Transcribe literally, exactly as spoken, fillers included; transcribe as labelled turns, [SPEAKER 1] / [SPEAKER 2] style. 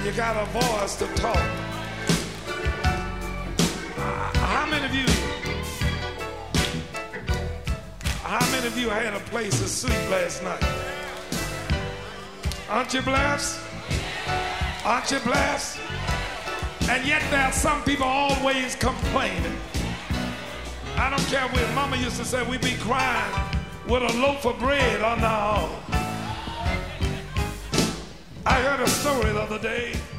[SPEAKER 1] You got a voice to talk. Uh, how many of you, how many of you had a place to sleep last night? Aren't you blessed? Aren't you blessed? And yet there are some people always complaining. I don't care what Mama used to say, we be crying with a loaf of bread on our arm. I heard a story the other day.